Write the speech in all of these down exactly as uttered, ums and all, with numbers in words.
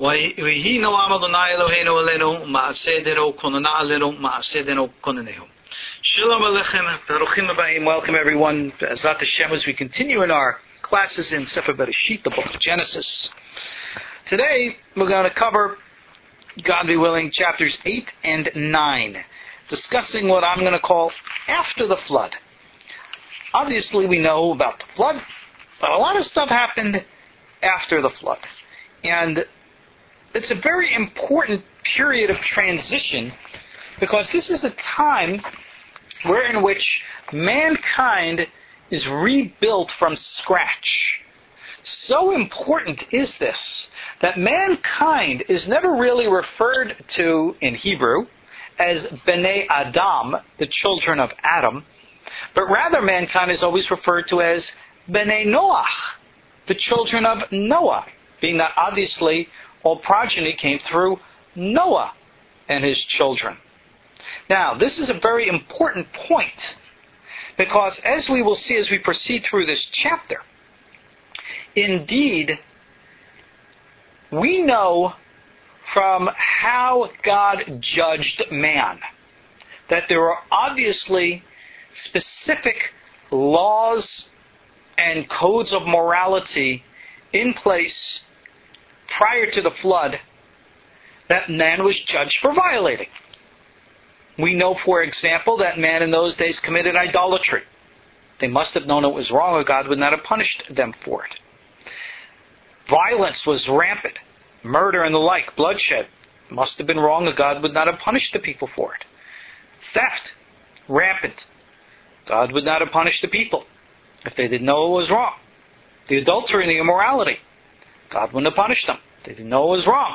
ויהי נועם אדוני אלוהינו עלינו, מעשה ידינו כוננה עלינו, מעשה ידינו כוננהו. Shalom Aleichem, Baruchim Abayim, welcome everyone. Be'ezrat Hashem, as we continue in our classes in Sefer Bereshit, the book of Genesis. Today, we're going to cover, God be willing, chapters eight and nine, discussing what I'm going to call after the flood. Obviously, we know about the flood, but a lot of stuff happened after the flood. And it's a very important period of transition because this is a time where in which mankind is rebuilt from scratch. So important is this that mankind is never really referred to in Hebrew as Bnei Adam, the children of Adam, but rather mankind is always referred to as Bnei Noach, the children of Noah, being that obviously all progeny came through Noah and his children. Now, this is a very important point because as we will see as we proceed through this chapter, indeed, we know from how God judged man that there are obviously specific laws and codes of morality in place prior to the flood that man was judged for violating. We know, for example, that man in those days committed idolatry. They must have known it was wrong or God would not have punished them for it. Violence was rampant. Murder and the like, bloodshed, must have been wrong or God would not have punished the people for it. Theft, rampant. God would not have punished the people if they didn't know it was wrong. The adultery and the immorality, God wouldn't have punished them. They didn't know it was wrong.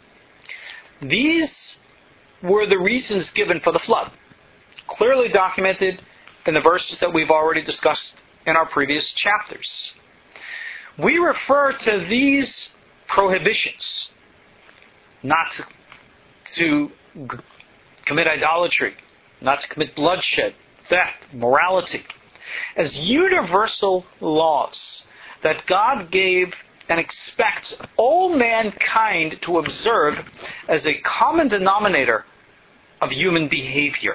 These were the reasons given for the flood, clearly documented in the verses that we've already discussed in our previous chapters. We refer to these prohibitions, not to, to g- commit idolatry, not to commit bloodshed, theft, morality, as universal laws that God gave and expects all mankind to observe as a common denominator of human behavior.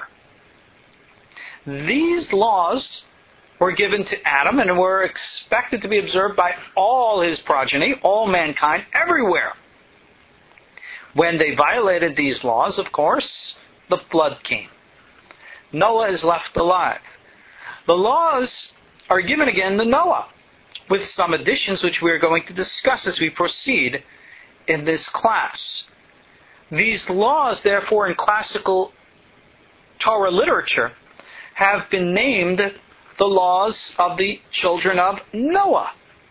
These laws were given to Adam and were expected to be observed by all his progeny, all mankind, everywhere. When they violated these laws, of course, the flood came. Noah is left alive. The laws are given again to Noah, with some additions which we are going to discuss as we proceed in this class. These laws, therefore, in classical Torah literature, have been named the laws of the children of Noah,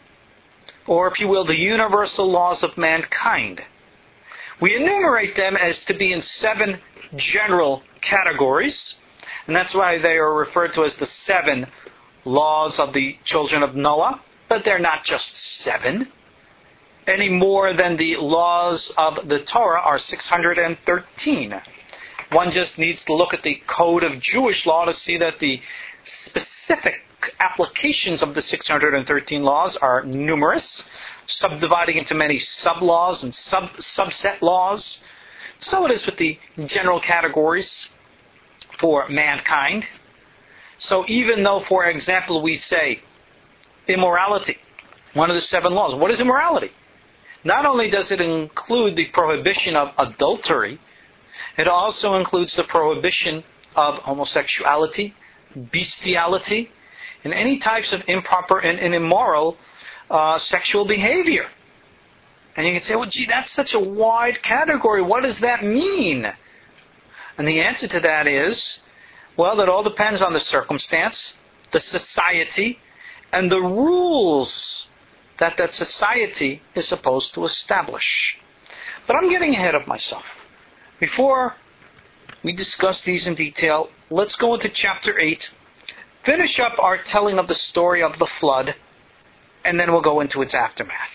or if you will, the universal laws of mankind. We enumerate them as to be in seven general categories, and that's why they are referred to as the seven laws of the children of Noah. But they're not just seven, any more than the laws of the Torah are six hundred thirteen. One just needs to look at the code of Jewish law to see that the specific applications of the six hundred thirteen laws are numerous, subdividing into many sub-laws and sub subset laws. So it is with the general categories for mankind. So even though, for example, we say immorality, one of the seven laws. What is immorality? Not only does it include the prohibition of adultery, it also includes the prohibition of homosexuality, bestiality, and any types of improper and, and immoral uh, sexual behavior. And you can say, well, gee, that's such a wide category. What does that mean? And the answer to that is, well, it all depends on the circumstance, the society, and the rules that that society is supposed to establish. But I'm getting ahead of myself. Before we discuss these in detail, let's go into chapter eight, finish up our telling of the story of the flood, and then we'll go into its aftermath.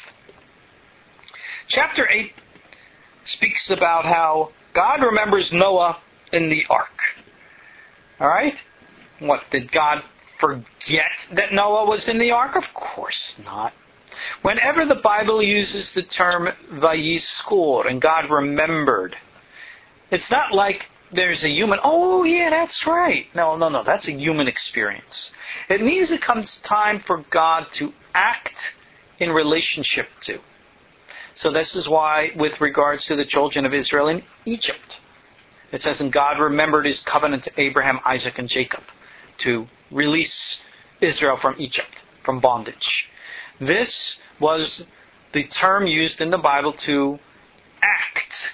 Chapter eight speaks about how God remembers Noah in the ark. Alright? What, did God forget that Noah was in the ark? Of course not. Whenever the Bible uses the term vayizkur, and God remembered, it's not like there's a human, oh yeah, that's right. No, no, no, that's a human experience. It means it comes time for God to act in relationship to. So this is why, with regards to the children of Israel in Egypt, it says, and God remembered his covenant to Abraham, Isaac, and Jacob to release Israel from Egypt, from bondage. This was the term used in the Bible to act.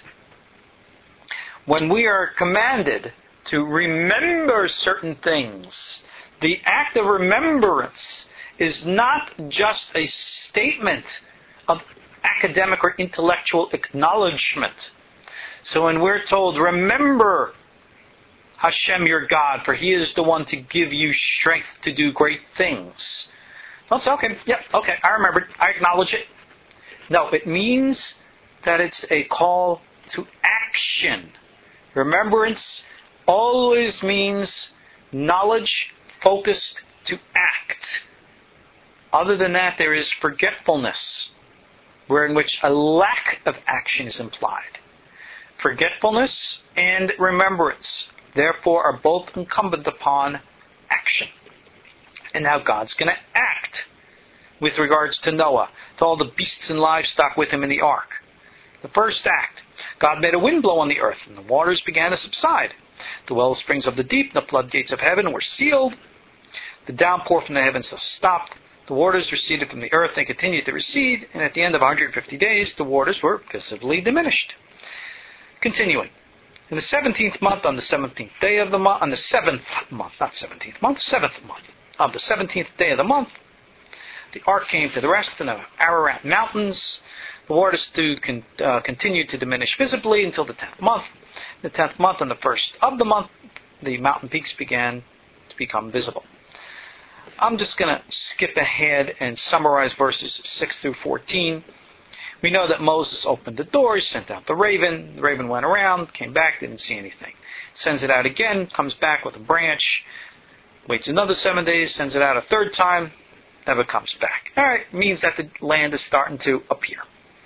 When we are commanded to remember certain things, the act of remembrance is not just a statement of academic or intellectual acknowledgement. So when we're told, remember Hashem your God, for He is the one to give you strength to do great things. Don't say, okay, yeah, okay, I remembered, I acknowledge it. No, it means that it's a call to action. Remembrance always means knowledge focused to act. Other than that, there is forgetfulness, wherein which a lack of action is implied. Forgetfulness and remembrance, therefore, are both incumbent upon action. And now God's going to act with regards to Noah, to all the beasts and livestock with him in the ark. The first act, God made a wind blow on the earth, and the waters began to subside. The wellsprings of the deep, the floodgates of heaven were sealed. The downpour from the heavens stopped. The waters receded from the earth. They continued to recede, and at the end of one hundred fifty days, the waters were visibly diminished. Continuing. In the seventeenth month, on the seventeenth day of the month, on the seventh month, not seventeenth month, seventh month, of the seventeenth day of the month, the ark came to the rest in the Ararat mountains. The waters stood, con, uh, continued to diminish visibly until the tenth month. In the tenth month, on the first of the month, the mountain peaks began to become visible. I'm just going to skip ahead and summarize verses six through fourteen. We know that Moses opened the doors, sent out the raven. The raven went around, came back, didn't see anything. Sends it out again, comes back with a branch, waits another seven days, sends it out a third time, never comes back. All right, means that the land is starting to appear.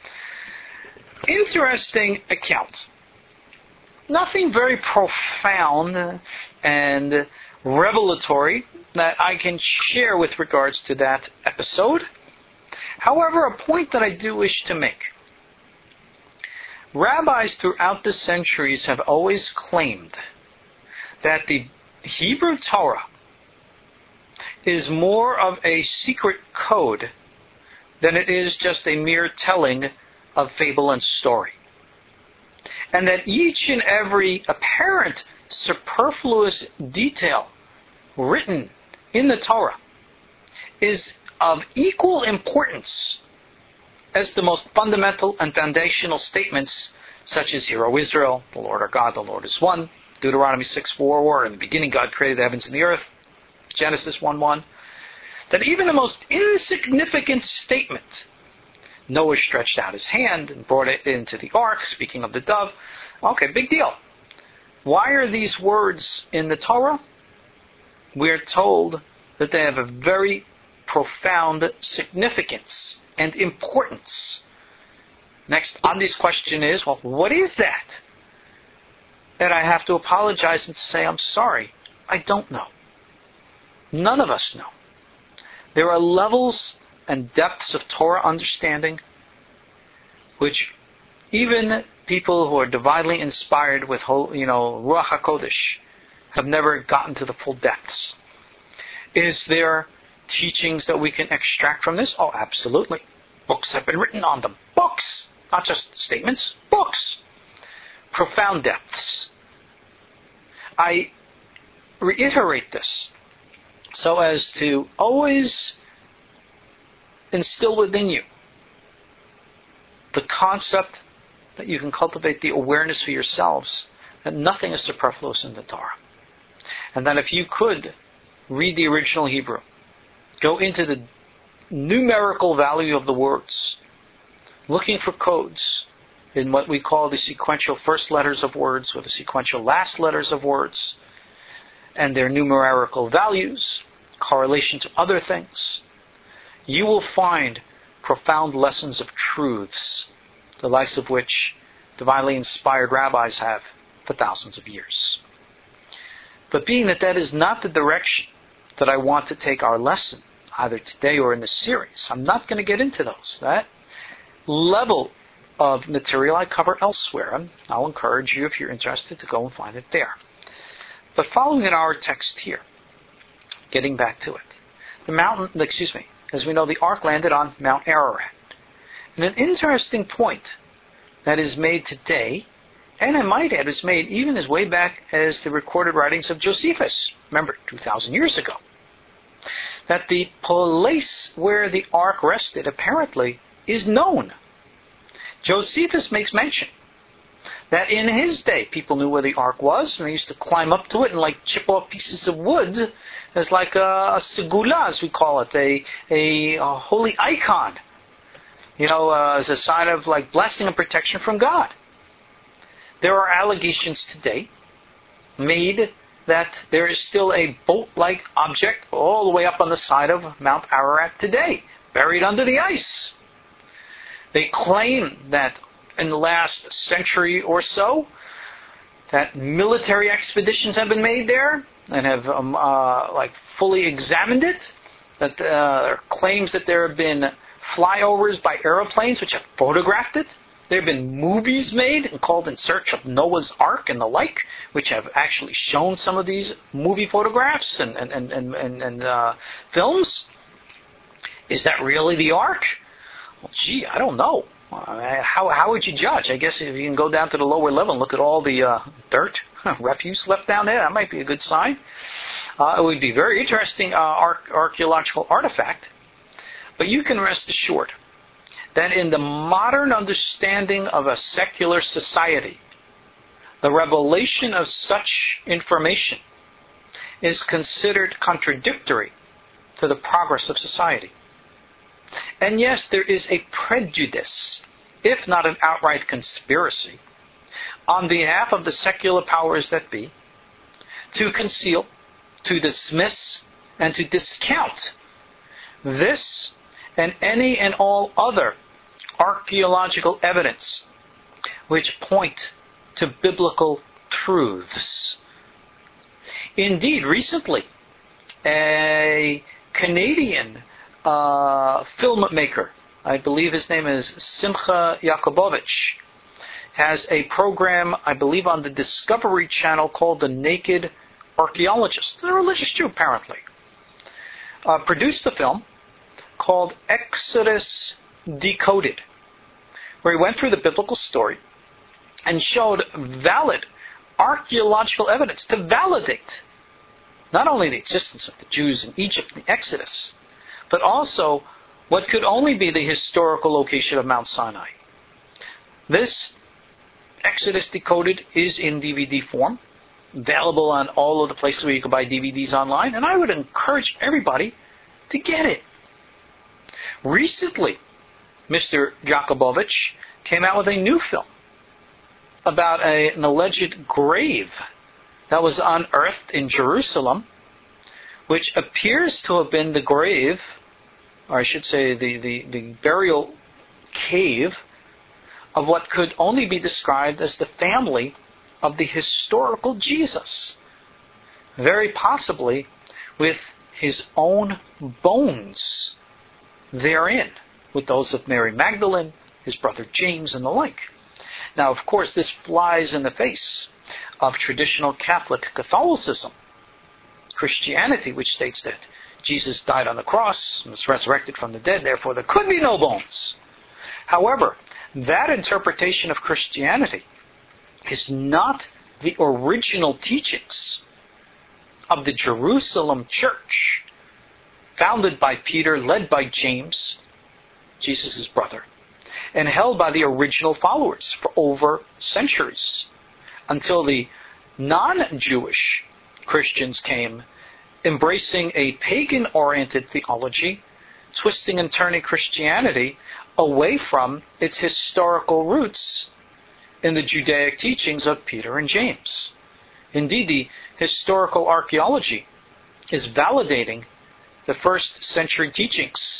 Interesting account. Nothing very profound and revelatory that I can share with regards to that episode. However, a point that I do wish to make. Rabbis throughout the centuries have always claimed that the Hebrew Torah is more of a secret code than it is just a mere telling of fable and story. And that each and every apparent superfluous detail written in the Torah is of equal importance as the most fundamental and foundational statements such as, Hear, O Israel, the Lord our God, the Lord is one, Deuteronomy six four, or in the beginning God created the heavens and the earth, Genesis one one, that even the most insignificant statement, Noah stretched out his hand and brought it into the ark, speaking of the dove, okay, big deal. Why are these words in the Torah? We are told that they have a very profound significance and importance. Next obvious question is, well, what is that? That I have to apologize and say, I'm sorry, I don't know. None of us know. There are levels and depths of Torah understanding which even people who are divinely inspired with, you know, Ruach HaKodesh have never gotten to the full depths. Is there teachings that we can extract from this? Oh, absolutely. Books have been written on them. Books! Not just statements. Books! Profound depths. I reiterate this so as to always instill within you the concept that you can cultivate the awareness for yourselves that nothing is superfluous in the Torah. And that if you could read the original Hebrew, go into the numerical value of the words, looking for codes in what we call the sequential first letters of words or the sequential last letters of words, and their numerical values, correlation to other things, you will find profound lessons of truths, the likes of which divinely inspired rabbis have for thousands of years. But being that that is not the direction that I want to take our lesson, either today or in this series, I'm not going to get into those. That level of material I cover elsewhere, and I'll encourage you, if you're interested, to go and find it there. But following in our text here, getting back to it, the mountain, excuse me, as we know, the ark landed on Mount Ararat. And an interesting point that is made today, and I might add, is made even as way back as the recorded writings of Josephus, remember, two thousand years ago, that the place where the ark rested, apparently, is known. Josephus makes mention that in his day, people knew where the ark was, and they used to climb up to it and like chip off pieces of wood as like a, a segula, as we call it, a, a, a holy icon, you know, uh, as a sign of like blessing and protection from God. There are allegations today made that there is still a boat-like object all the way up on the side of Mount Ararat today, buried under the ice. They claim that in the last century or so, that military expeditions have been made there and have um, uh, like fully examined it. That uh, there are claims that there have been flyovers by aeroplanes which have photographed it. There have been movies made and called In Search of Noah's Ark and the like, which have actually shown some of these movie photographs and and and and, and, and uh, films. Is that really the ark? Well, gee, I don't know. Uh, how how would you judge? I guess if you can go down to the lower level and look at all the uh, dirt, refuse left down there, that might be a good sign. Uh, it would be a very interesting uh, arch- archaeological artifact. But you can rest assured that in the modern understanding of a secular society, the revelation of such information is considered contradictory to the progress of society. And yes, there is a prejudice, if not an outright conspiracy, on behalf of the secular powers that be, to conceal, to dismiss, and to discount this and any and all other archaeological evidence which point to biblical truths. Indeed, recently, a Canadian uh, filmmaker, I believe his name is Simcha Yakubovich, has a program, I believe, on the Discovery Channel called The Naked Archaeologist. A religious Jew, apparently. Uh, produced a film called Exodus Decoded, where he went through the biblical story and showed valid archaeological evidence to validate not only the existence of the Jews in Egypt in the Exodus, but also what could only be the historical location of Mount Sinai. This Exodus Decoded is in D V D form, available on all of the places where you can buy D V Ds online, and I would encourage everybody to get it. Recently, Mister Jakubowicz came out with a new film about a, an alleged grave that was unearthed in Jerusalem, which appears to have been the grave, or I should say the, the, the burial cave, of what could only be described as the family of the historical Jesus. Very possibly with his own bones therein, with those of Mary Magdalene, his brother James, and the like. Now, of course, this flies in the face of traditional Catholic Catholicism, Christianity, which states that Jesus died on the cross and was resurrected from the dead, therefore there could be no bones. However, that interpretation of Christianity is not the original teachings of the Jerusalem church, founded by Peter, led by James, Jesus' brother, and held by the original followers for over centuries, until the non-Jewish Christians came, embracing a pagan-oriented theology, twisting and turning Christianity away from its historical roots in the Judaic teachings of Peter and James. Indeed, the historical archaeology is validating the first century teachings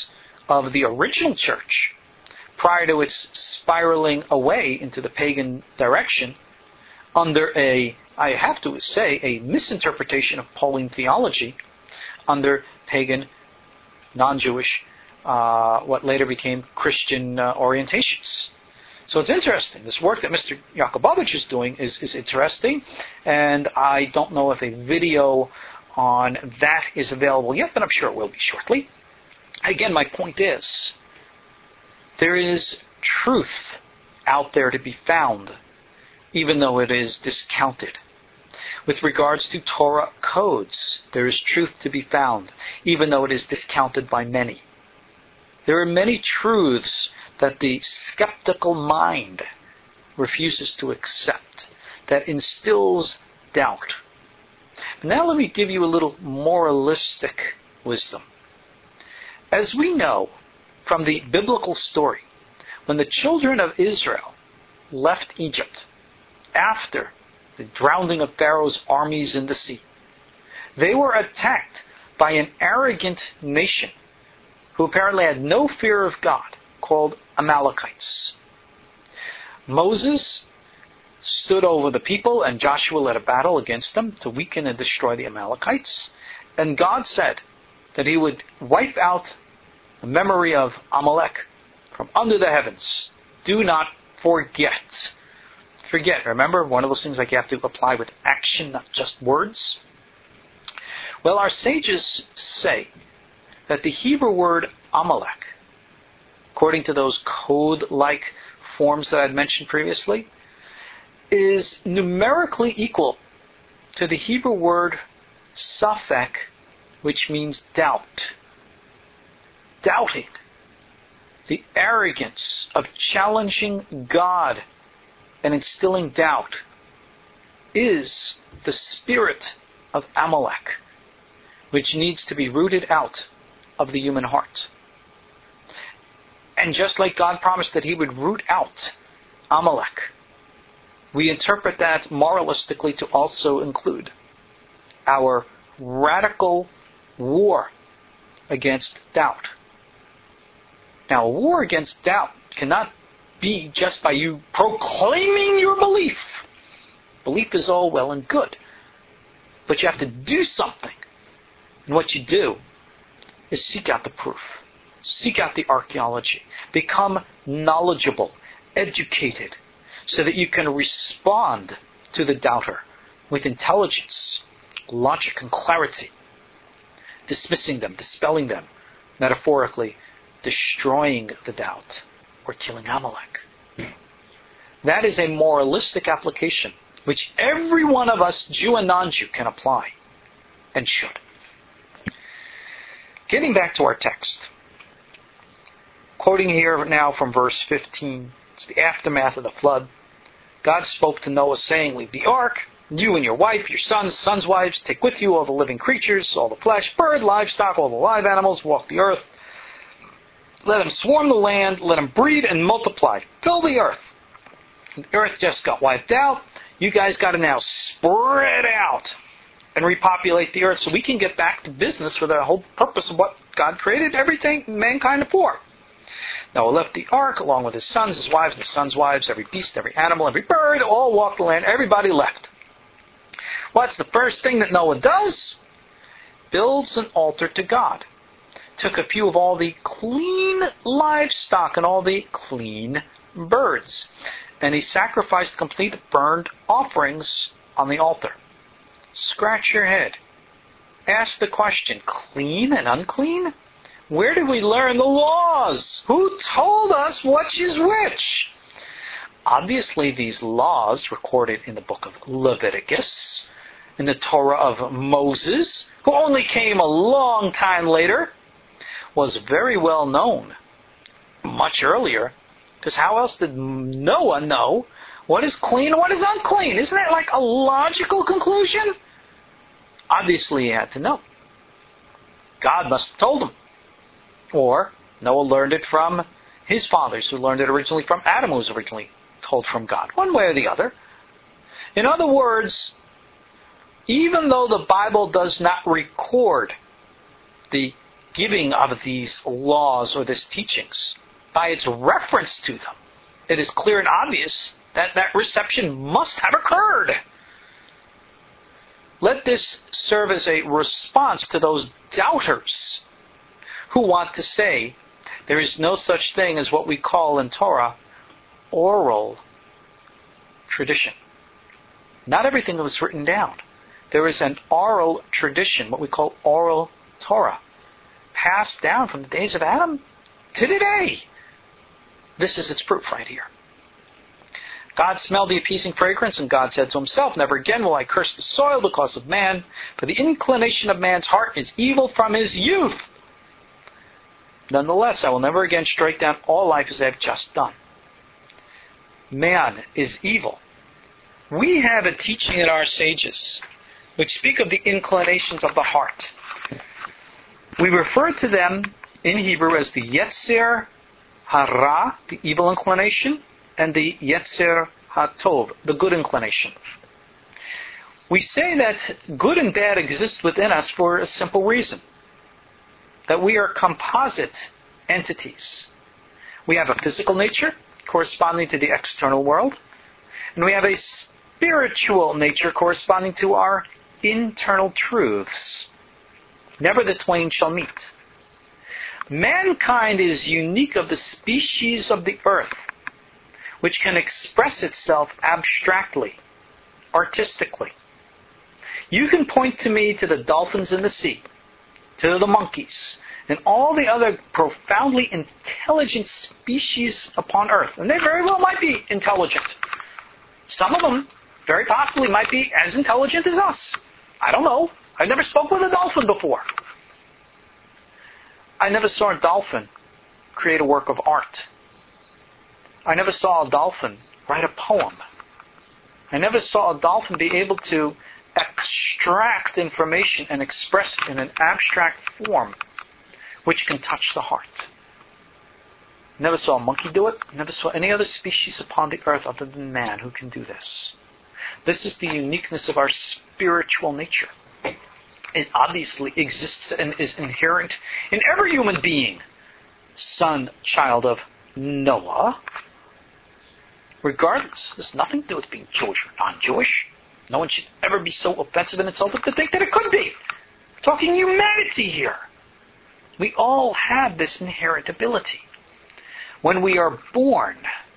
of the original church, prior to its spiraling away into the pagan direction, under a, I have to say, a misinterpretation of Pauline theology, under pagan, non-Jewish, uh, what later became Christian uh, orientations. So it's interesting. This work that Mister Yakubovich is doing is, is interesting, and I don't know if a video on that is available yet, but I'm sure it will be shortly. Again, my point is, there is truth out there to be found, even though it is discounted. With regards to Torah codes, there is truth to be found, even though it is discounted by many. There are many truths that the skeptical mind refuses to accept, that instills doubt. Now let me give you a little moralistic wisdom. As we know from the biblical story, when the children of Israel left Egypt after the drowning of Pharaoh's armies in the sea, they were attacked by an arrogant nation who apparently had no fear of God, called Amalekites. Moses stood over the people, and Joshua led a battle against them to weaken and destroy the Amalekites. And God said that He would wipe out the memory of Amalek from under the heavens. Do not forget. Forget. Remember, one of those things like you have to apply with action, not just words. Well, our sages say that the Hebrew word Amalek, according to those code-like forms that I had mentioned previously, is numerically equal to the Hebrew word Safek, which means doubt. Doubting. The arrogance of challenging God and instilling doubt is the spirit of Amalek, which needs to be rooted out of the human heart. And just like God promised that He would root out Amalek, we interpret that moralistically to also include our radical war against doubt. Now, a war against doubt cannot be just by you proclaiming your belief. Belief is all well and good, but you have to do something. And what you do is seek out the proof. Seek out the archaeology. Become knowledgeable, educated, so that you can respond to the doubter with intelligence, logic, and clarity, dismissing them, dispelling them, metaphorically destroying the doubt or killing Amalek. That is a moralistic application which every one of us, Jew and non-Jew, can apply and should. Getting back to our text, quoting here now from verse fifteen, it's the aftermath of the flood. God spoke to Noah saying, leave the ark, you and your wife, your sons, sons' wives, take with you all the living creatures, all the flesh, bird, livestock, all the live animals, walk the earth. Let them swarm the land, let them breed and multiply. Fill the earth. The earth just got wiped out. You guys got to now spread out and repopulate the earth so we can get back to business for the whole purpose of what God created everything, mankind for. Noah left the ark along with his sons, his wives, and his sons' wives, every beast, every animal, every bird, all walked the land. Everybody left. What's the first thing that Noah does? Builds an altar to God. Took a few of all the clean livestock and all the clean birds, and he sacrificed complete burnt offerings on the altar. Scratch your head. Ask the question, clean and unclean? Where did we learn the laws? Who told us which is which? Obviously, these laws recorded in the book of Leviticus, in the Torah of Moses, who only came a long time later, was very well known much earlier, because how else did Noah know what is clean and what is unclean? Isn't that like a logical conclusion? Obviously he had to know. God must have told him. Or Noah learned it from his fathers, who learned it originally from Adam, who was originally told from God. One way or the other. In other words, even though the Bible does not record the giving of these laws or these teachings, by its reference to them, it is clear and obvious that that reception must have occurred. Let this serve as a response to those doubters who want to say there is no such thing as what we call in Torah oral tradition. Not everything was written down. There is an oral tradition, what we call oral Torah, passed down from the days of Adam to today. This is its proof right here. God smelled the appeasing fragrance, and God said to himself, never again will I curse the soil because of man, for the inclination of man's heart is evil from his youth. Nonetheless, I will never again strike down all life as I have just done. Man is evil. We have a teaching in our sages which speak of the inclinations of the heart. We refer to them in Hebrew as the Yetzer Hara, the evil inclination, and the Yetzer HaTov, the good inclination. We say that good and bad exist within us for a simple reason. That we are composite entities. We have a physical nature corresponding to the external world, and we have a spiritual nature corresponding to our internal truths. Never the twain shall meet. Mankind is unique of the species of the earth, which can express itself abstractly, artistically. You can point to me to the dolphins in the sea, to the monkeys, and all the other profoundly intelligent species upon earth. And they very well might be intelligent. Some of them very possibly might be as intelligent as us. I don't know. I've never spoken with a dolphin before. I never saw a dolphin create a work of art. I never saw a dolphin write a poem. I never saw a dolphin be able to extract information and express it in an abstract form which can touch the heart. Never saw a monkey do it. Never saw any other species upon the earth other than man who can do this. This is the uniqueness of our spiritual nature. It obviously exists and is inherent in every human being, son, child of Noah. Regardless, there's nothing to do with being Jewish or non-Jewish. No one should ever be so offensive and insulted to think that it could be. We're talking humanity here. We all have this inherent ability. When we are born,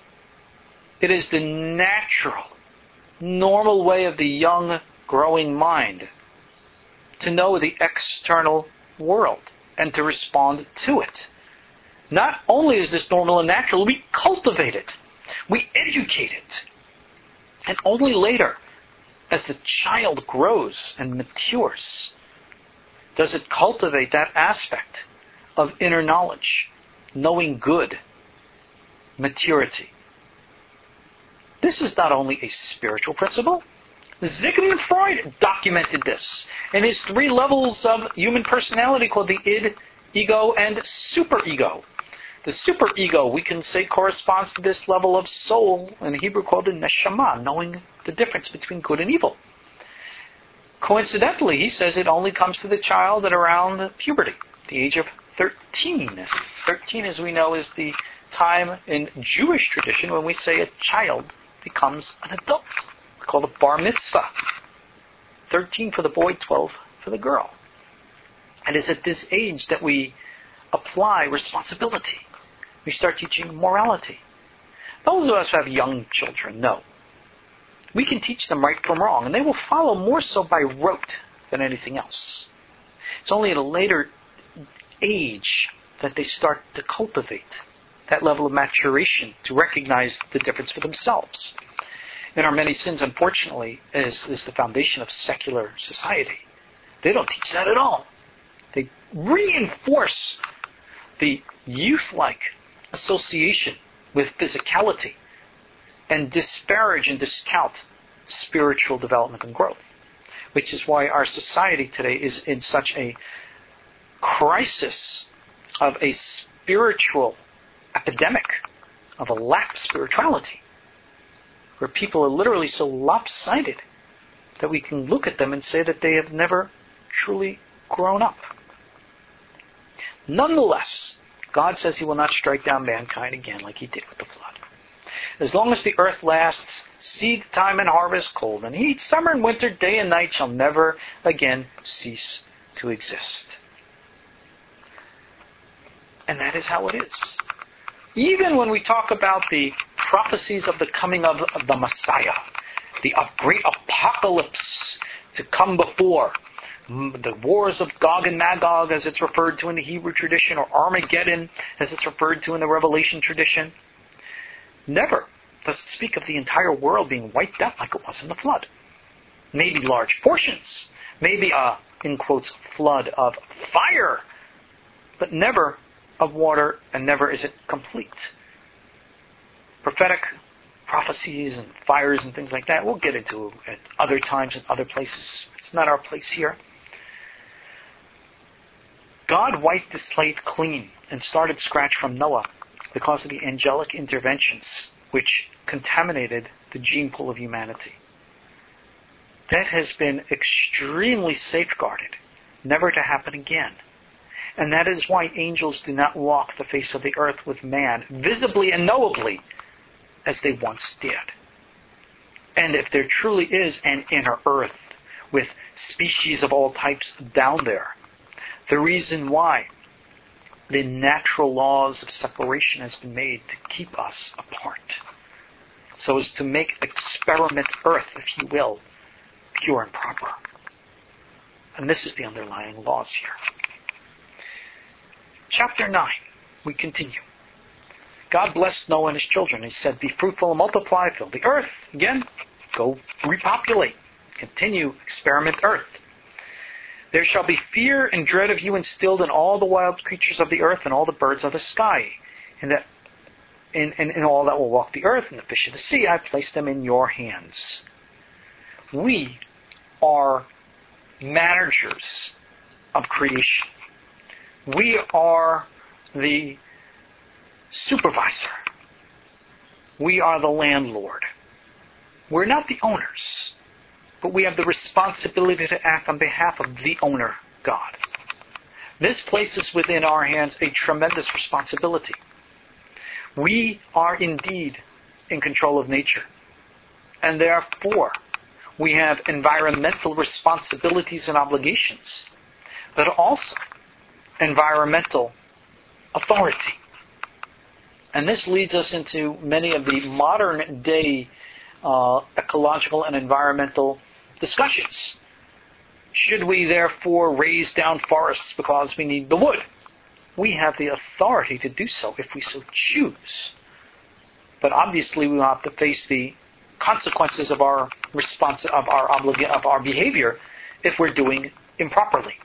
it is the natural, normal way of the young, growing mind to know the external world and to respond to it. Not only is this normal and natural, we cultivate it. We educate it. And only later, as the child grows and matures, does it cultivate that aspect of inner knowledge, knowing good, maturity. This is not only a spiritual principle. Sigmund Freud documented this in his three levels of human personality called the id, ego, and superego. The superego, we can say, corresponds to this level of soul, in Hebrew called the neshama, knowing the difference between good and evil. Coincidentally, he says it only comes to the child at around puberty, the age of thirteen. thirteen, as we know, is the time in Jewish tradition when we say a child becomes an adult. We call it bar mitzvah. thirteen for the boy, twelve for the girl. And it's at this age that we apply responsibility. We start teaching morality. Those of us who have young children know we can teach them right from wrong, and they will follow more so by rote than anything else. It's only at a later age that they start to cultivate that level of maturation to recognize the difference for themselves. And our many sins, unfortunately, is, is the foundation of secular society. They don't teach that at all. They reinforce the youth-like association with physicality and disparage and discount spiritual development and growth, which is why our society today is in such a crisis of a spiritual epidemic, of a lack of spirituality, where people are literally so lopsided that we can look at them and say that they have never truly grown up. Nonetheless, God says He will not strike down mankind again like He did with the flood. As long as the earth lasts, seed time and harvest, cold and heat, summer and winter, day and night shall never again cease to exist. And that is how it is. Even when we talk about the prophecies of the coming of, of the Messiah, the great apocalypse to come before, the wars of Gog and Magog as it's referred to in the Hebrew tradition, or Armageddon as it's referred to in the Revelation tradition, never does it speak of the entire world being wiped out like it was in the flood. Maybe large portions, maybe a, in quotes, flood of fire, but never of water, and never is it complete. Prophetic prophecies and fires and things like that, we'll get into at other times and other places. It's not our place here. God wiped the slate clean and started scratch from Noah because of the angelic interventions which contaminated the gene pool of humanity. That has been extremely safeguarded, never to happen again. And that is why angels do not walk the face of the earth with man, visibly and knowably, as they once did. And if there truly is an inner earth with species of all types down there, the reason why the natural laws of separation has been made to keep us apart, so as to make experiment earth, if you will, pure and proper. And this is the underlying laws here. Chapter nine, we continue. God blessed Noah and his children. He said, be fruitful and multiply, fill the earth. Again, go repopulate. Continue, experiment earth. There shall be fear and dread of you instilled in all the wild creatures of the earth and all the birds of the sky. And that in, in, in all that will walk the earth and the fish of the sea, I place them in your hands. We are managers of creation. We are the supervisor. We are the landlord. We're not the owners, but we have the responsibility to act on behalf of the owner, God. This places within our hands a tremendous responsibility. We are indeed in control of nature, and therefore we have environmental responsibilities and obligations, but also environmental authority. And this leads us into many of the modern day uh, ecological and environmental discussions. Should we therefore raise down forests because we need the wood? We have the authority to do so if we so choose. But obviously we will have to face the consequences of our response of our obliga- of our behavior if we're doing improperly.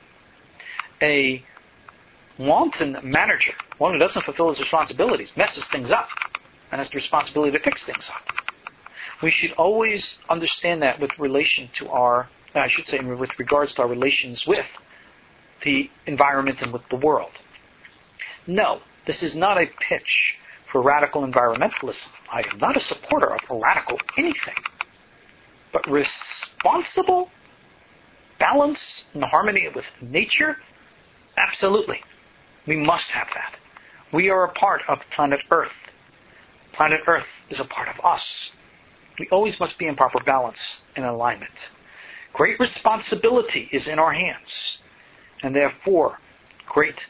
A wanton manager, one who doesn't fulfill his responsibilities, messes things up and has the responsibility to fix things up. We should always understand that with relation to our, I should say with regards to our relations with the environment and with the world. No, this is not a pitch for radical environmentalism. I am not a supporter of radical anything. But responsible balance and harmony with nature, absolutely. We must have that. We are a part of planet Earth. Planet Earth is a part of us. We always must be in proper balance and alignment. Great responsibility is in our hands, and therefore great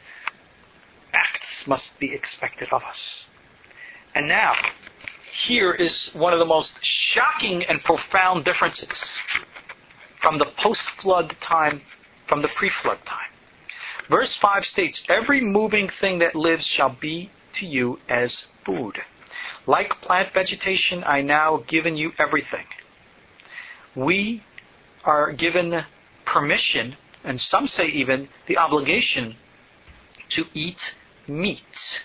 acts must be expected of us. And now, here is one of the most shocking and profound differences from the post-flood time, from the pre-flood time. Verse five states, every moving thing that lives shall be to you as food. Like plant vegetation, I now have given you everything. We are given permission, and some say even the obligation, to eat meat.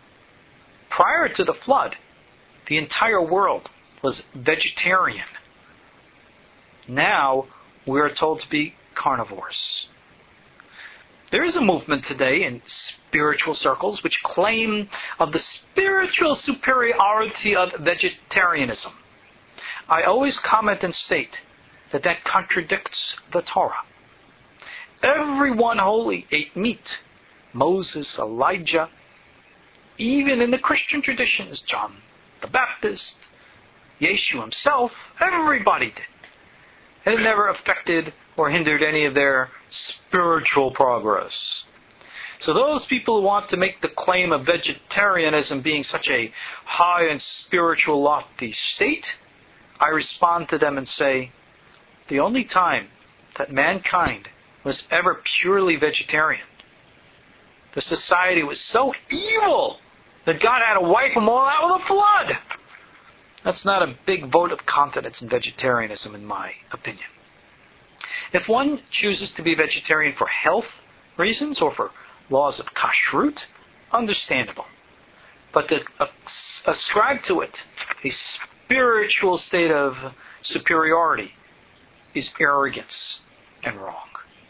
Prior to the flood, the entire world was vegetarian. Now we are told to be carnivores. There is a movement today in spiritual circles which claim of the spiritual superiority of vegetarianism. I always comment and state that that contradicts the Torah. Everyone holy ate meat Moses, Elijah, even in the Christian traditions, John the Baptist, Yeshua himself, everybody did. And it never affected or hindered any of their spiritual progress. So those people who want to make the claim of vegetarianism being such a high and spiritual lofty state, I respond to them and say, the only time that mankind was ever purely vegetarian, the society was so evil that God had to wipe them all out with a flood. That's not a big vote of confidence in vegetarianism, in my opinion. If one chooses to be vegetarian for health reasons or for laws of kashrut, understandable. But to ascribe to it a spiritual state of superiority is arrogance and wrong.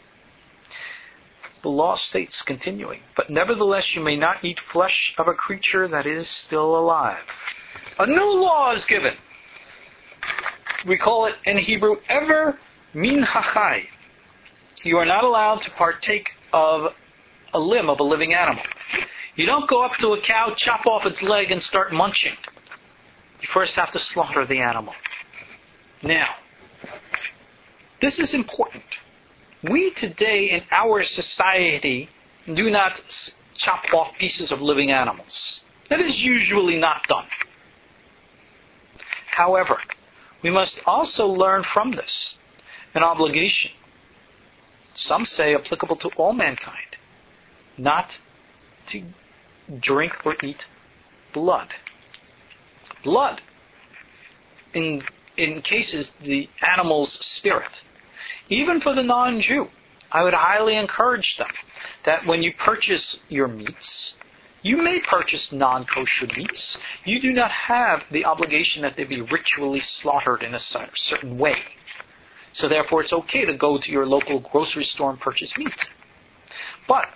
The law states, continuing, but nevertheless you may not eat flesh of a creature that is still alive. A new law is given. We call it in Hebrew, ever min hachai. You are not allowed to partake of a limb of a living animal. You don't go up to a cow, chop off its leg, and start munching. You first have to slaughter the animal. Now, this is important. We today in our society do not chop off pieces of living animals. That is usually not done. However, we must also learn from this an obligation, some say applicable to all mankind, not to drink or eat blood. Blood in, encases the animal's spirit. Even for the non-Jew, I would highly encourage them that when you purchase your meats, you may purchase non-kosher meats. You do not have the obligation that they be ritually slaughtered in a certain way. So therefore it's okay to go to your local grocery store and purchase meat. But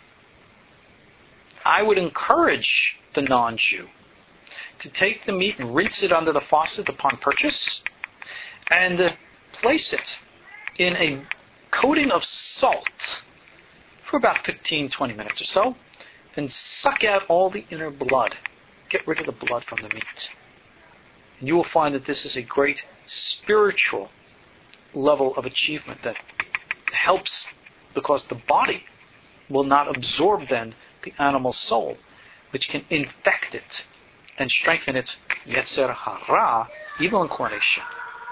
I would encourage the non-Jew to take the meat and rinse it under the faucet upon purchase and uh, place it in a coating of salt for about fifteen to twenty minutes or so, and suck out all the inner blood. Get rid of the blood from the meat. And you will find that this is a great spiritual level of achievement that helps, because the body will not absorb then the animal's soul, which can infect it and strengthen its Yetzer Hara, evil inclination.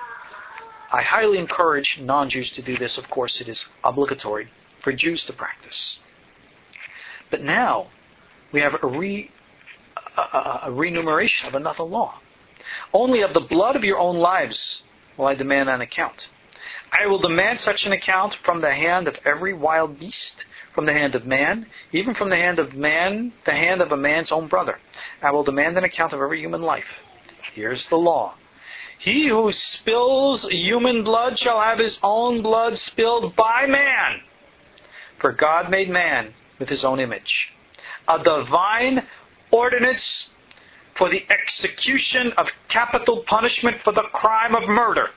I highly encourage non-Jews to do this. Of course, it is obligatory for Jews to practice. But now, we have a, re, a, a renumeration of another law. Only of the blood of your own lives will I demand an account. I will demand such an account from the hand of every wild beast, from the hand of man, even from the hand of man, the hand of a man's own brother. I will demand an account of every human life. Here's the law. He who spills human blood shall have his own blood spilled by man. For God made man with his own image. A divine ordinance for the execution of capital punishment for the crime of murder.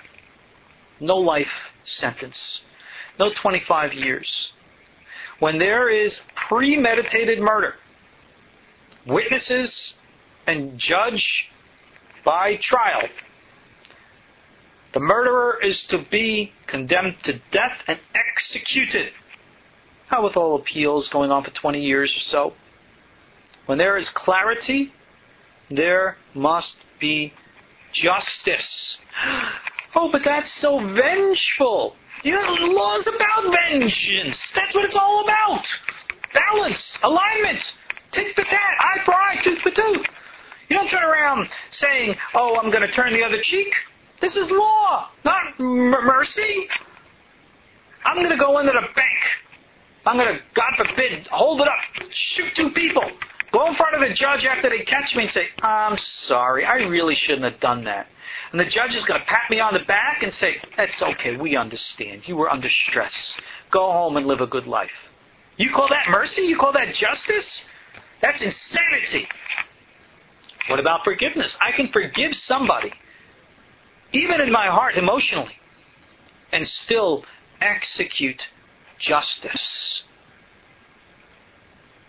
No life sentence. No twenty-five years. When there is premeditated murder, witnesses and judge by trial, the murderer is to be condemned to death and executed. Not with all appeals going on for twenty years or so. When there is clarity, there must be justice. Oh, but that's so vengeful. You know, the law is about vengeance. That's what it's all about. Balance, alignment, tit for tat, eye for eye, tooth for tooth. You don't turn around saying, oh, I'm going to turn the other cheek. This is law, not m- mercy. I'm going to go into the bank. I'm going to, God forbid, hold it up, shoot two people. Go in front of the judge after they catch me and say, I'm sorry, I really shouldn't have done that. And the judge is going to pat me on the back and say, that's okay, we understand. You were under stress. Go home and live a good life. You call that mercy? You call that justice? That's insanity. What about forgiveness? I can forgive somebody, even in my heart, emotionally, and still execute justice.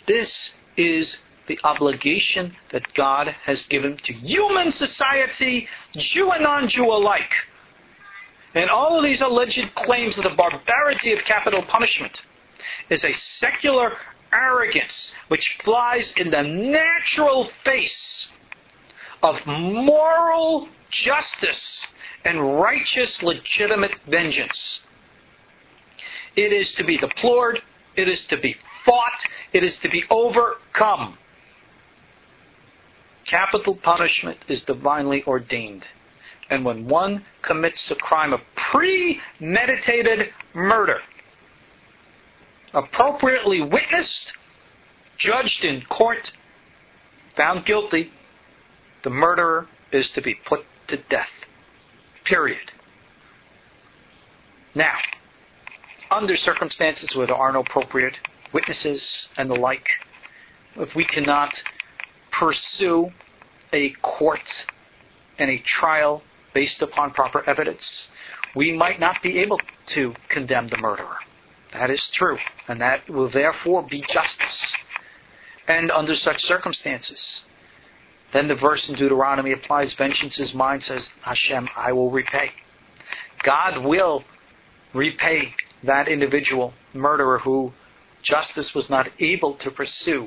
This is the obligation that God has given to human society, Jew and non-Jew alike. And all of these alleged claims of the barbarity of capital punishment is a secular arrogance which flies in the natural face of moral justice and righteous legitimate vengeance. It is to be deplored, it is to be fought, it is to be overcome. Capital punishment is divinely ordained. And when one commits a crime of premeditated murder, appropriately witnessed, judged in court, found guilty, the murderer is to be put to death. Period. Now, under circumstances where there are no appropriate witnesses and the like, if we cannot pursue a court and a trial based upon proper evidence, we might not be able to condemn the murderer. That is true, and that will therefore be justice. And under such circumstances, then the verse in Deuteronomy applies, vengeance is mine, says Hashem, I will repay. God will repay that individual murderer who justice was not able to pursue.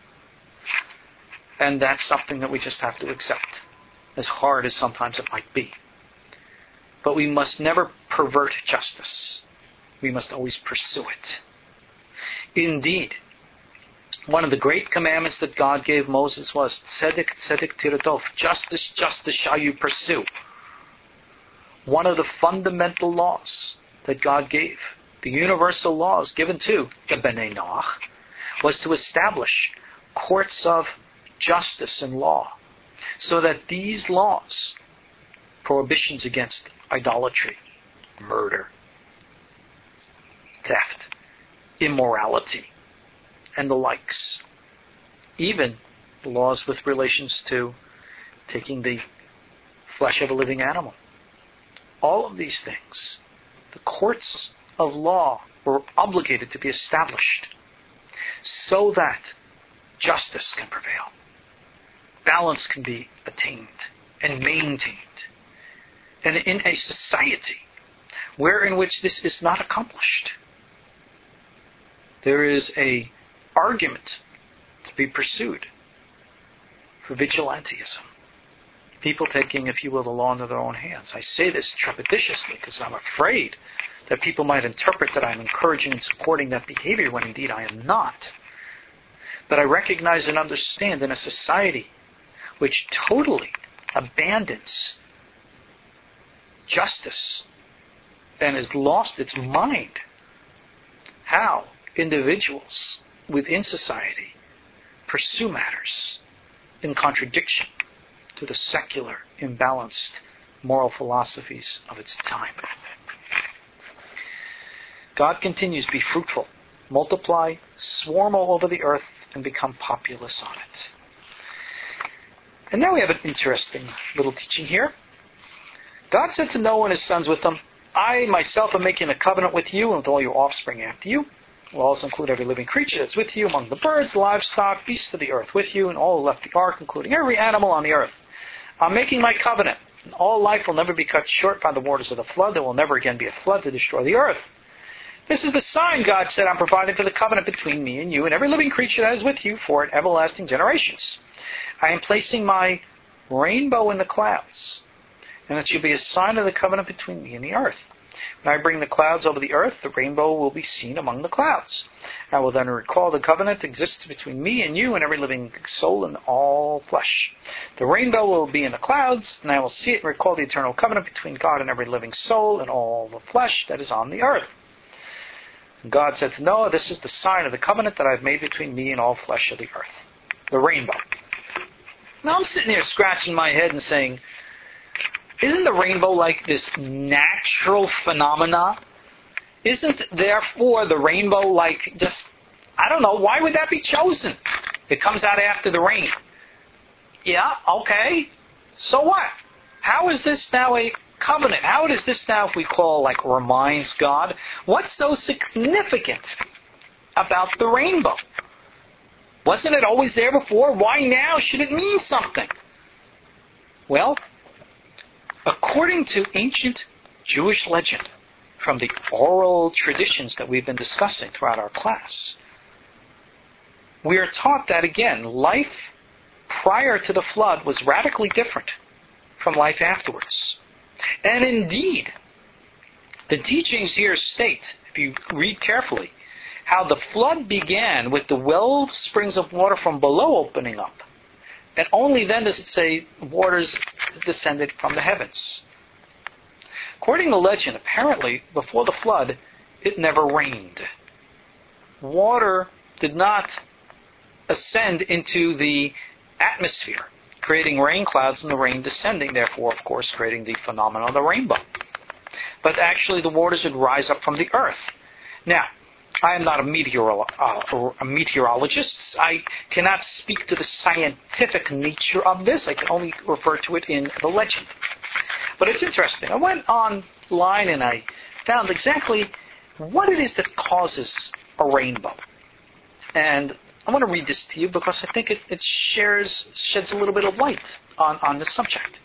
And that's something that we just have to accept, as hard as sometimes it might be. But we must never pervert justice. We must always pursue it. Indeed, one of the great commandments that God gave Moses was tzedek, tzedek tiratov, justice, justice shall you pursue. One of the fundamental laws that God gave, the universal laws given to the Bnei Noach, was to establish courts of justice and law, so that these laws, prohibitions against idolatry, murder, theft, immorality, and the likes, even the laws with relations to taking the flesh of a living animal, all of these things, the courts of law were obligated to be established so that justice can prevail, balance can be attained and maintained. And in a society where in which this is not accomplished, there is a argument to be pursued for vigilantism. People taking, if you will, the law into their own hands. I say this trepidatiously because I'm afraid that people might interpret that I'm encouraging and supporting that behavior when indeed I am not. But I recognize and understand in a society which totally abandons justice and has lost its mind, how individuals within society pursue matters in contradiction to the secular, imbalanced moral philosophies of its time. God continues, be fruitful, multiply, swarm all over the earth, and become populous on it. And now we have an interesting little teaching here. God said to Noah and his sons with them, I myself am making a covenant with you and with all your offspring after you. Will also include every living creature that's with you among the birds, livestock, beasts of the earth with you, and all who left the ark, including every animal on the earth. I'm making my covenant, and all life will never be cut short by the waters of the flood. There will never again be a flood to destroy the earth. This is the sign, God said, I'm providing for the covenant between me and you and every living creature that is with you for an everlasting generations. I am placing my rainbow in the clouds, and it shall be a sign of the covenant between me and the earth. When I bring the clouds over the earth, the rainbow will be seen among the clouds. I will then recall the covenant that exists between me and you and every living soul and all flesh. The rainbow will be in the clouds, and I will see it and recall the eternal covenant between God and every living soul and all the flesh that is on the earth. And God said to Noah, this is the sign of the covenant that I have made between me and all flesh of the earth. The rainbow. Now I'm sitting here scratching my head and saying, isn't the rainbow like this natural phenomena? Isn't therefore the rainbow like just, I don't know, why would that be chosen? It comes out after the rain. Yeah, okay. So what? How is this now a covenant? How does this now, if we call, like, reminds God? What's so significant about the rainbow? Wasn't it always there before? Why now should it mean something? Well, according to ancient Jewish legend, from the oral traditions that we've been discussing throughout our class, we are taught that, again, life prior to the flood was radically different from life afterwards. And indeed, the teachings here state, if you read carefully, how the flood began with the well springs of water from below opening up. And only then does it say waters descended from the heavens. According to legend, apparently, before the flood, it never rained. Water did not ascend into the atmosphere, creating rain clouds and the rain descending, therefore, of course, creating the phenomenon of the rainbow. But actually, the waters would rise up from the earth. Now, I am not a, meteoro- uh, a meteorologist. I cannot speak to the scientific nature of this. I can only refer to it in the legend. But it's interesting. I went online and I found exactly what it is that causes a rainbow. And I want to read this to you because I think it, it shares sheds a little bit of light on, on this subject.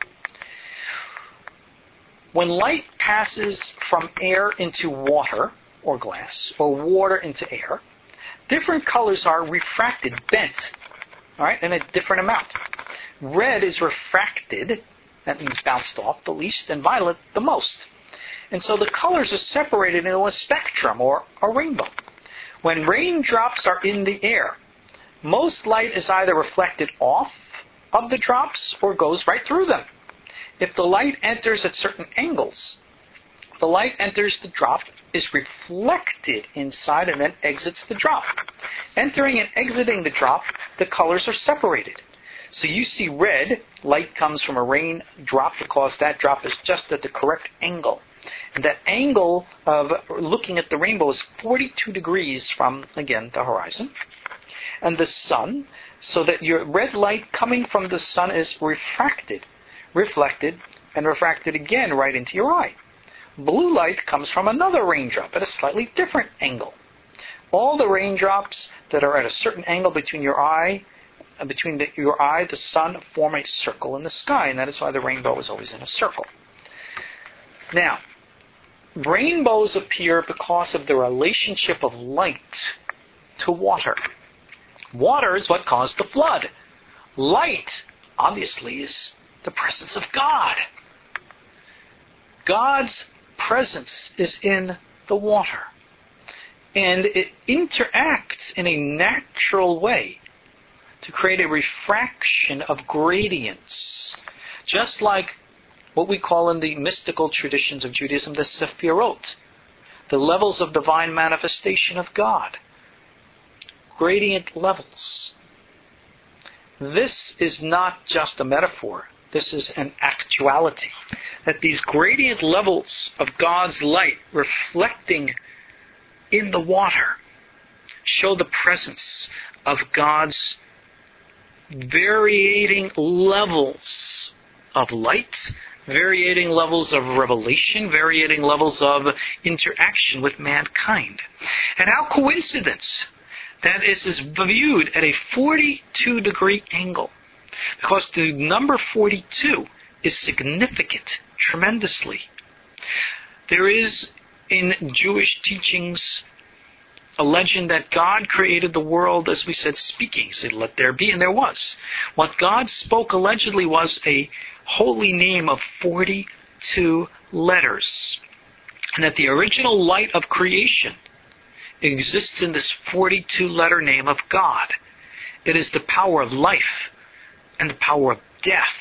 When light passes from air into water, or glass, or water into air, different colors are refracted, bent, all right, in a different amount. Red is refracted, that means bounced off the least, and violet the most. And so the colors are separated into a spectrum, or a rainbow. When raindrops are in the air, most light is either reflected off of the drops or goes right through them. If the light enters at certain angles, the light enters the drop, is reflected inside, and then exits the drop. Entering and exiting the drop, the colors are separated. So you see red, light comes from a rain drop because that drop is just at the correct angle. And that angle of looking at the rainbow is forty-two degrees from, again, the horizon. And the sun, so that your red light coming from the sun is refracted, reflected, and refracted again right into your eye. Blue light comes from another raindrop at a slightly different angle. All the raindrops that are at a certain angle between your eye, uh, between the, your eye, the sun, form a circle in the sky, and that is why the rainbow is always in a circle. Now, rainbows appear because of the relationship of light to water. Water is what caused the flood. Light, obviously, is the presence of God. God's presence is in the water. And it interacts in a natural way to create a refraction of gradients. Just like what we call in the mystical traditions of Judaism the Sephirot, the levels of divine manifestation of God. Gradient levels. This is not just a metaphor. This is an actuality. That these gradient levels of God's light reflecting in the water show the presence of God's varying levels of light, varying levels of revelation, varying levels of interaction with mankind. And how coincidence that this is viewed at a forty-two degree angle. Because the number forty-two is significant, tremendously. There is in Jewish teachings a legend that God created the world, as we said, speaking. He said, let there be, and there was. What God spoke allegedly was a holy name of forty-two letters. And that the original light of creation exists in this forty-two letter name of God. It is the power of life and the power of death.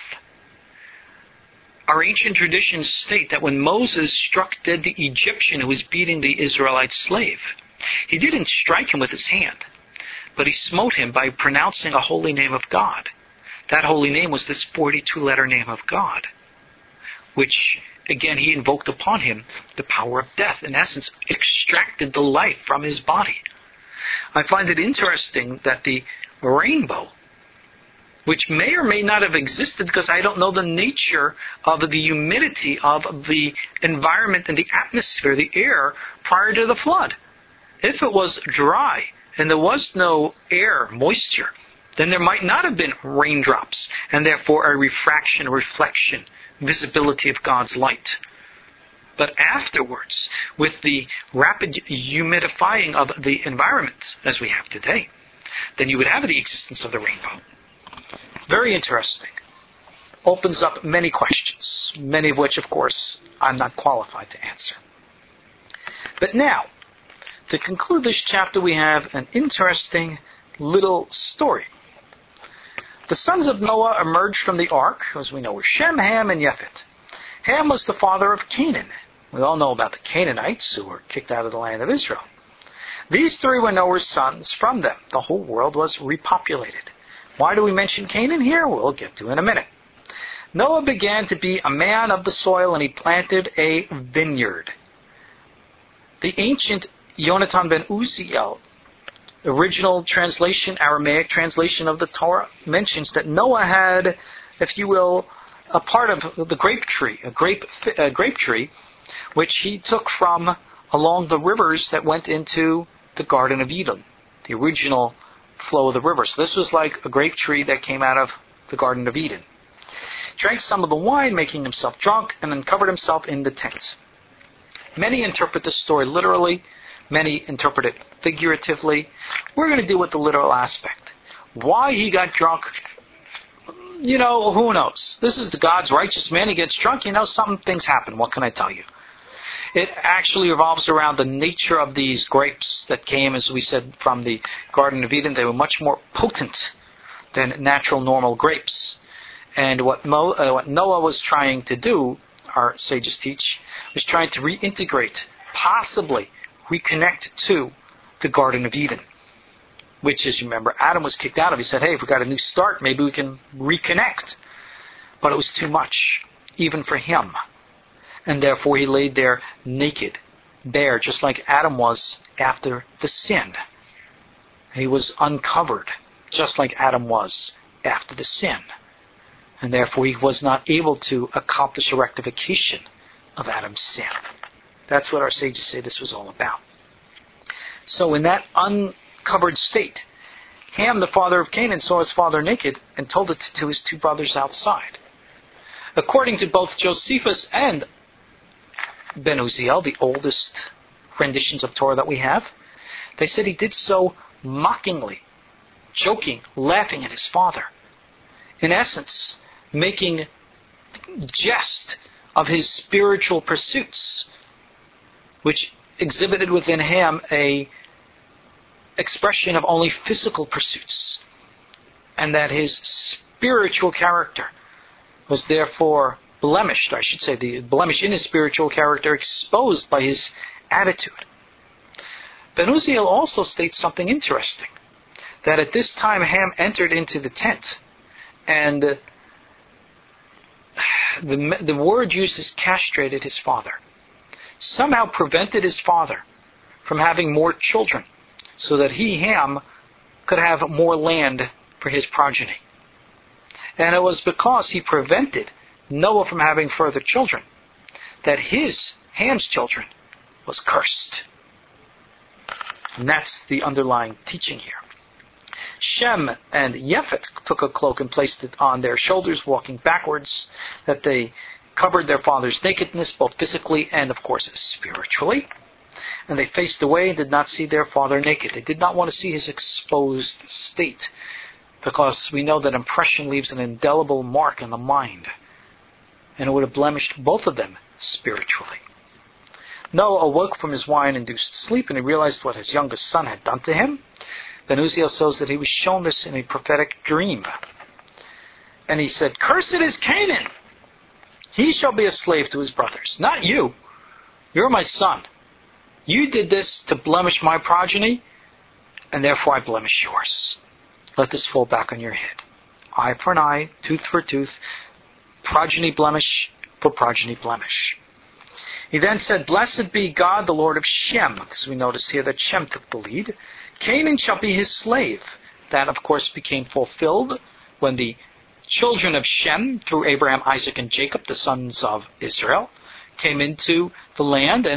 Our ancient traditions state that when Moses struck dead the Egyptian who was beating the Israelite slave, he didn't strike him with his hand, but he smote him by pronouncing a holy name of God. That holy name was this forty-two letter name of God, which, again, he invoked upon him the power of death. In essence, it extracted the life from his body. I find it interesting that the rainbow, which may or may not have existed because I don't know the nature of the humidity of the environment and the atmosphere, the air, prior to the flood. If it was dry and there was no air, moisture, then there might not have been raindrops, and therefore a refraction, a reflection, visibility of God's light. But afterwards, with the rapid humidifying of the environment, as we have today, then you would have the existence of the rainbow. Very interesting. Opens up many questions, many of which, of course, I'm not qualified to answer. But now, to conclude this chapter, we have an interesting little story. The sons of Noah emerged from the ark, as we know, were Shem, Ham, and Yefet. Ham was the father of Canaan. We all know about the Canaanites who were kicked out of the land of Israel. These three were Noah's sons. From them, the whole world was repopulated. Why do we mention Canaan here? We'll get to in a minute. Noah began to be a man of the soil, and he planted a vineyard. The ancient Yonatan ben Uziel, original translation, Aramaic translation of the Torah, mentions that Noah had, if you will, a part of the grape tree, a grape, a grape tree, which he took from along the rivers that went into the Garden of Eden, the original flow of the river. So this was like a grape tree that came out of the Garden of Eden. Drank some of the wine, making himself drunk, and then covered himself in the tent. Many interpret this story literally. Many interpret it figuratively. We're going to deal with the literal aspect. Why he got drunk, you know, who knows? This is the God's righteous man. He gets drunk, you know, some things happen. What can I tell you? It actually revolves around the nature of these grapes that came, as we said, from the Garden of Eden. They were much more potent than natural, normal grapes. And what, Mo, uh, what Noah was trying to do, our sages teach, was trying to reintegrate, possibly reconnect to the Garden of Eden, which, as you remember, Adam was kicked out of. He said, hey, if we got a new start, maybe we can reconnect. But it was too much, even for him. And therefore he laid there naked, bare, just like Adam was after the sin. He was uncovered, just like Adam was after the sin. And therefore he was not able to accomplish a rectification of Adam's sin. That's what our sages say this was all about. So in that uncovered state, Ham, the father of Canaan, saw his father naked and told it to his two brothers outside. According to both Josephus and Ben Uziel, the oldest renditions of Torah that we have, they said he did so mockingly, joking, laughing at his father. In essence, making jest of his spiritual pursuits, which exhibited within Ham a expression of only physical pursuits, and that his spiritual character was therefore blemished, I should say, the blemish in his spiritual character exposed by his attitude. Ben Uziel also states something interesting, that at this time Ham entered into the tent, and uh, the, the word used is castrated his father, somehow prevented his father from having more children, so that he, Ham, could have more land for his progeny. And it was because he prevented Noah from having further children that his, Ham's children, was cursed. And that's the underlying teaching here. Shem and Yefet took a cloak and placed it on their shoulders, walking backwards, that they covered their father's nakedness, both physically and, of course, spiritually. And they faced away and did not see their father naked. They did not want to see his exposed state, because we know that impression leaves an indelible mark in the mind, and it would have blemished both of them spiritually. Noah awoke from his wine-induced sleep, and he realized what his youngest son had done to him. Ben Uziel says that he was shown this in a prophetic dream. And he said, "Cursed is Canaan! He shall be a slave to his brothers. Not you. You're my son. You did this to blemish my progeny, and therefore I blemish yours. Let this fall back on your head. Eye for an eye, tooth for tooth, progeny blemish for progeny blemish." He then said, "Blessed be God, the Lord of Shem," because we notice here that Shem took the lead. "Canaan shall be his slave." That, of course, became fulfilled when the children of Shem, through Abraham, Isaac, and Jacob, the sons of Israel, came into the land, and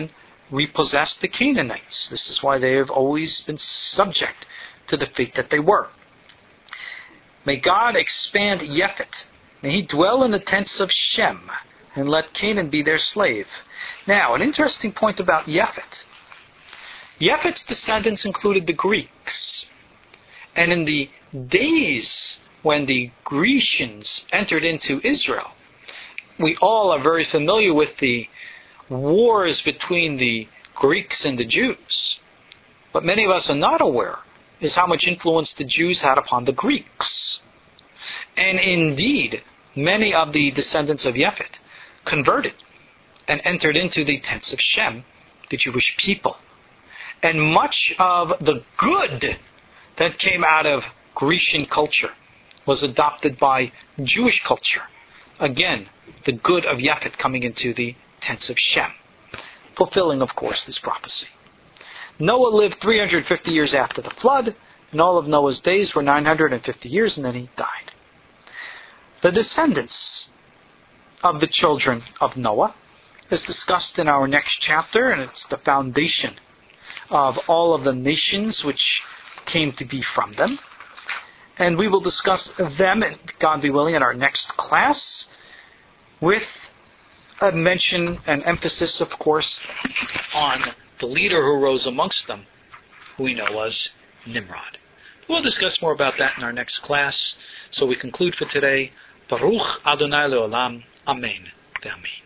repossessed the Canaanites. This is why they have always been subject to the fate that they were. May God expand Yefet. May he dwell in the tents of Shem, and let Canaan be their slave. Now, an interesting point about Yefet. Yefet's descendants included the Greeks. And in the days when the Grecians entered into Israel, we all are very familiar with the wars between the Greeks and the Jews. But many of us are not aware is how much influence the Jews had upon the Greeks. And indeed, many of the descendants of Yefet converted and entered into the tents of Shem, the Jewish people. And much of the good that came out of Grecian culture was adopted by Jewish culture. Again, the good of Yefet coming into the tents of Shem, fulfilling, of course, this prophecy. Noah lived three hundred fifty years after the flood, and all of Noah's days were nine hundred fifty years, and then he died. The descendants of the children of Noah is discussed in our next chapter, and it's the foundation of all of the nations which came to be from them. And we will discuss them, God be willing, in our next class, with a mention and emphasis, of course, on the leader who rose amongst them, who we know was Nimrod. We'll discuss more about that in our next class. So we conclude for today. Baruch Adonai Leolam. Amen. Amen.